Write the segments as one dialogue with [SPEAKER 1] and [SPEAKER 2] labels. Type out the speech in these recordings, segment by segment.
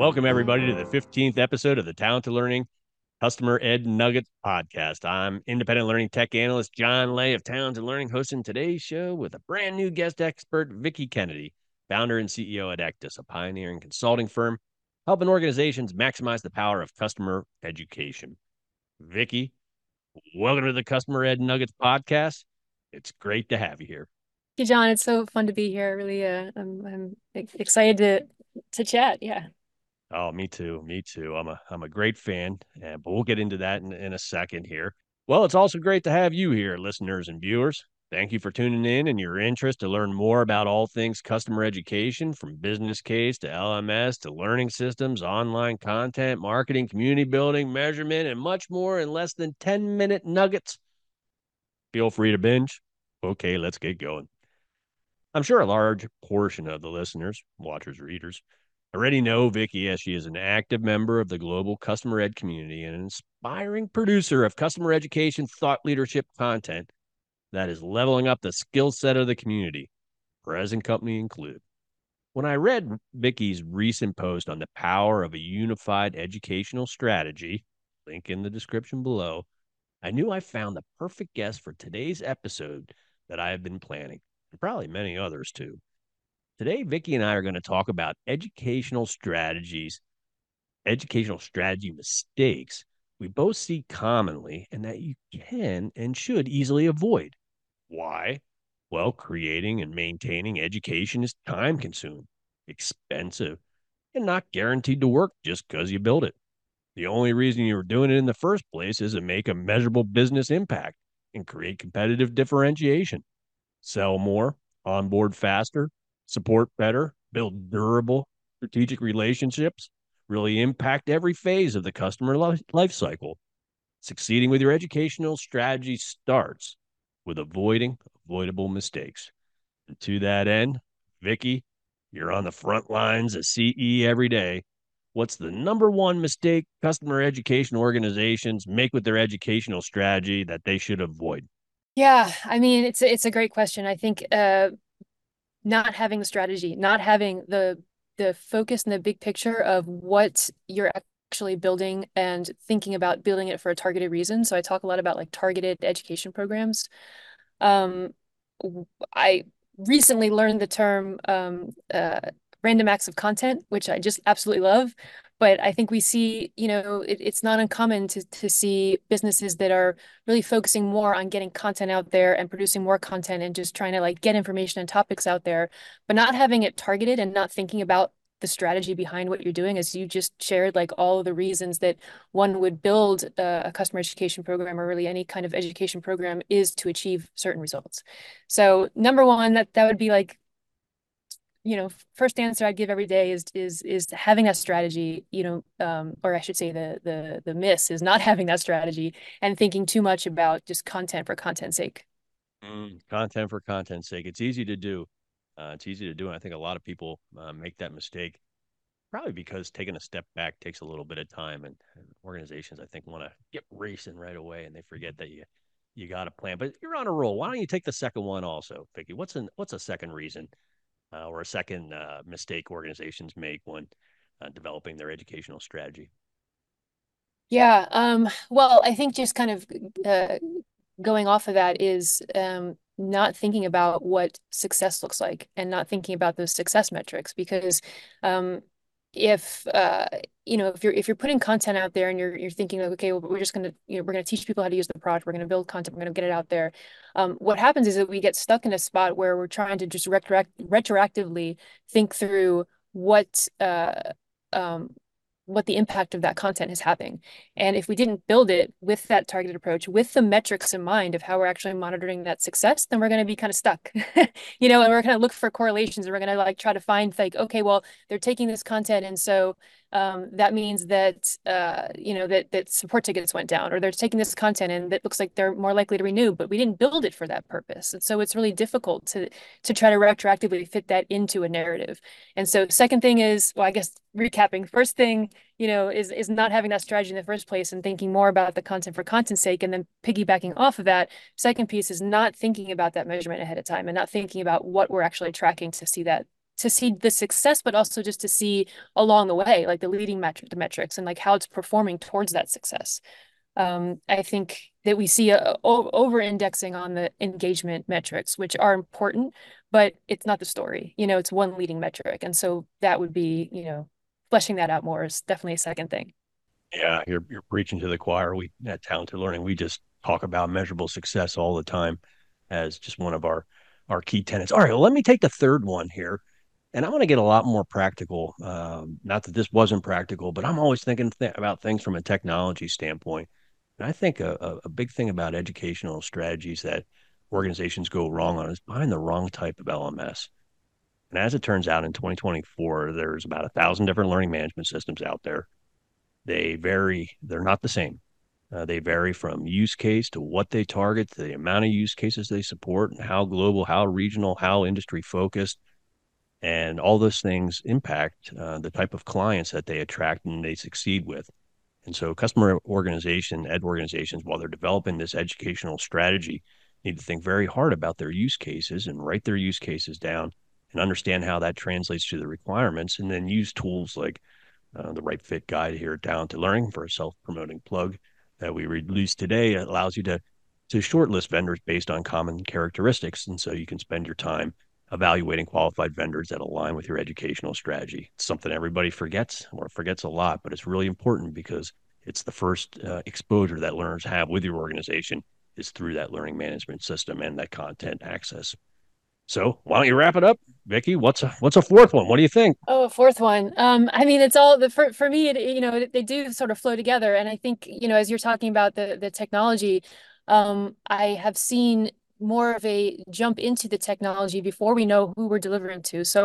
[SPEAKER 1] Welcome, everybody, to the 15th episode of the Talented Learning Customer Ed Nuggets podcast. I'm independent learning tech analyst John Lay of Talented Learning, hosting today's show with a brand new guest expert, Vicki Kennedy, founder and CEO at Ectus, a pioneering consulting firm helping organizations maximize the power of customer education. Vicki, welcome to the Customer Ed Nuggets podcast. It's great to have you here.
[SPEAKER 2] Hey John, it's so fun to be here. Really, I'm excited to chat. Yeah.
[SPEAKER 1] Oh, me too. Me too. I'm a great fan, but we'll get into that in a second here. Well, it's also great to have you here, listeners and viewers. Thank you for tuning in and your interest to learn more about all things customer education, from business case to LMS to learning systems, online content, marketing, community building, measurement, and much more in less than 10-minute nuggets. Feel free to binge. Okay, let's get going. I'm sure a large portion of the listeners, watchers, readers already know Vicki, as she is an active member of the global customer ed community and an inspiring producer of customer education thought leadership content that is leveling up the skill set of the community, present company included. When I read Vicki's recent post on the power of a unified educational strategy, link in the description below, I knew I found the perfect guest for today's episode that I have been planning, and probably many others too. Today, Vicki and I are going to talk about educational strategy mistakes we both see commonly and that you can and should easily avoid. Why? Well, creating and maintaining education is time consuming, expensive, and not guaranteed to work just because you build it. The only reason you're doing it in the first place is to make a measurable business impact and create competitive differentiation. Sell more, onboard faster, support better, build durable strategic relationships, really impact every phase of the customer life cycle. Succeeding with your educational strategy starts with avoiding avoidable mistakes. And to that end, Vicki, you're on the front lines as CE every day. What's the number one mistake customer education organizations make with their educational strategy that they should avoid?
[SPEAKER 2] Yeah, I mean, it's a great question. I think not having the strategy, not having the focus and the big picture of what you're actually building and thinking about building it for a targeted reason. So I talk a lot about like targeted education programs. Um, I recently learned the term random acts of content, which I just absolutely love. But I think we see, it's not uncommon to see businesses that are really focusing more on getting content out there and producing more content and just trying to like get information and topics out there, but not having it targeted and not thinking about the strategy behind what you're doing, as you just shared, like all of the reasons that one would build a customer education program or really any kind of education program is to achieve certain results. So number one, that would be like, first answer I'd give every day is having that strategy, or I should say the miss is not having that strategy and thinking too much about just content for content's sake.
[SPEAKER 1] Content for content's sake. It's easy to do. It's easy to do. And I think a lot of people make that mistake, probably because taking a step back takes a little bit of time. And organizations, I think, want to get racing right away, and they forget that you got a plan. But you're on a roll. Why don't you take the second one also, Vicki? What's a second reason or a second mistake organizations make when developing their educational strategy?
[SPEAKER 2] Yeah. Well, I think just kind of uh, going off of that is not thinking about what success looks like and not thinking about those success metrics because um, if if you're putting content out there and you're thinking like, okay, well, we're just gonna we're gonna teach people how to use the product, we're gonna build content, we're gonna get it out there. What happens is that we get stuck in a spot where we're trying to just retroactively think through um, what the impact of that content is having. And if we didn't build it with that targeted approach, with the metrics in mind of how we're actually monitoring that success, then we're going to be kind of stuck, and we're going to look for correlations and we're going to like try to find like, okay, well, they're taking this content. And so that means that, that support tickets went down, or they're taking this content and that looks like they're more likely to renew, but we didn't build it for that purpose. And so it's really difficult to try to retroactively fit that into a narrative. And so second thing is, well, I guess recapping, first thing, is not having that strategy in the first place and thinking more about the content for content's sake, and then piggybacking off of that. Second piece is not thinking about that measurement ahead of time and not thinking about what we're actually tracking to see the success, but also just to see along the way, like the leading the metrics and like how it's performing towards that success. I think that we see over indexing on the engagement metrics, which are important, but it's not the story. It's one leading metric. And so that would be, fleshing that out more is definitely a second thing.
[SPEAKER 1] Yeah, you're preaching to the choir. We at Talented Learning, we just talk about measurable success all the time as just one of our key tenets. All right, well, let me take the third one here, and I want to get a lot more practical. Not that this wasn't practical, but I'm always thinking about things from a technology standpoint. And I think a big thing about educational strategies that organizations go wrong on is buying the wrong type of LMS. And as it turns out, in 2024, there's about 1,000 different learning management systems out there. They vary, they're not the same. They vary from use case to what they target, to the amount of use cases they support, and how global, how regional, how industry focused. And all those things impact the type of clients that they attract and they succeed with. And so, ed organizations, while they're developing this educational strategy, need to think very hard about their use cases and write their use cases down and understand how that translates to the requirements, and then use tools like the Right Fit Guide here at Talented Learning for a self-promoting plug that we released today. It allows you to shortlist vendors based on common characteristics. And so you can spend your time evaluating qualified vendors that align with your educational strategy. It's something everybody forgets or forgets a lot, but it's really important because it's the first exposure that learners have with your organization is through that learning management system and that content access. So why don't you wrap it up, Vicki? What's a fourth one? What do you think?
[SPEAKER 2] Oh, a fourth one. I mean, it's all for me, they do sort of flow together. And I think, as you're talking about the technology, I have seen more of a jump into the technology before we know who we're delivering to. So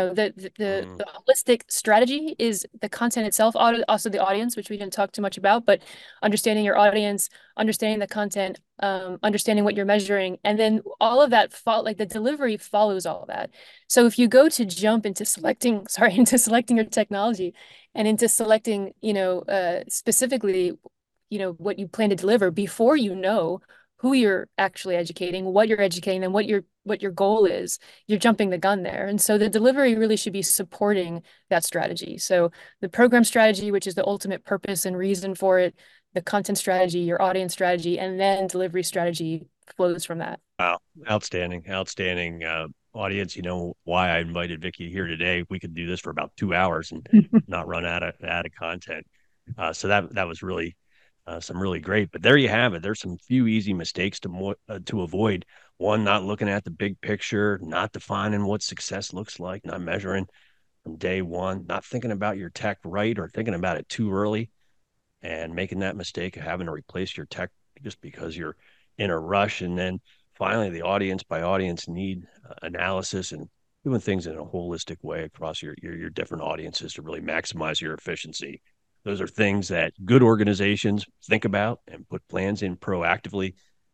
[SPEAKER 2] the holistic strategy is the content itself, also the audience, which we didn't talk too much about, but understanding your audience, understanding the content, understanding what you're measuring, and then all of that like the delivery follows all of that. So if you go to jump into into selecting your technology and into selecting, specifically, what you plan to deliver before who you're actually educating, what you're educating, and what your goal is, you're jumping the gun there. And so the delivery really should be supporting that strategy. So the program strategy, which is the ultimate purpose and reason for it, the content strategy, your audience strategy, and then delivery strategy flows from that.
[SPEAKER 1] Wow, outstanding, outstanding audience. You know why I invited Vicki here today? We could do this for about 2 hours and not run out of content. So that was really some really great. But there you have it. There's some few easy mistakes to avoid. One, not looking at the big picture, not defining what success looks like, not measuring from day one, not thinking about your tech right or thinking about it too early, and making that mistake of having to replace your tech just because you're in a rush. And then finally, the audience by audience need analysis and doing things in a holistic way across your different audiences to really maximize your efficiency. Those are things that good organizations think about and put plans in proactively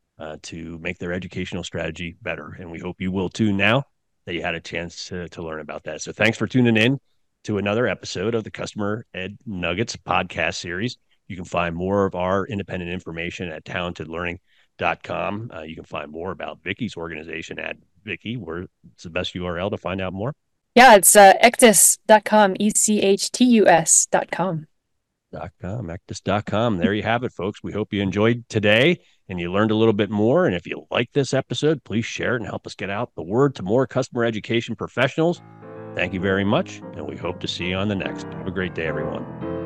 [SPEAKER 1] to make their educational strategy better. And we hope you will too now that you had a chance to learn about that. So thanks for tuning in to another episode of the Customer Ed Nuggets podcast series. You can find more of our independent information at talentedlearning.com. You can find more about Vicki's organization at Vicki, where it's the best URL to find out more.
[SPEAKER 2] Yeah, it's ectus.com, echtus.com.
[SPEAKER 1] Ectus.com. There you have it, folks. We hope you enjoyed today and you learned a little bit more. And if you like this episode, please share it and help us get out the word to more customer education professionals. Thank you very much, and we hope to see you on the next. Have a great day, everyone.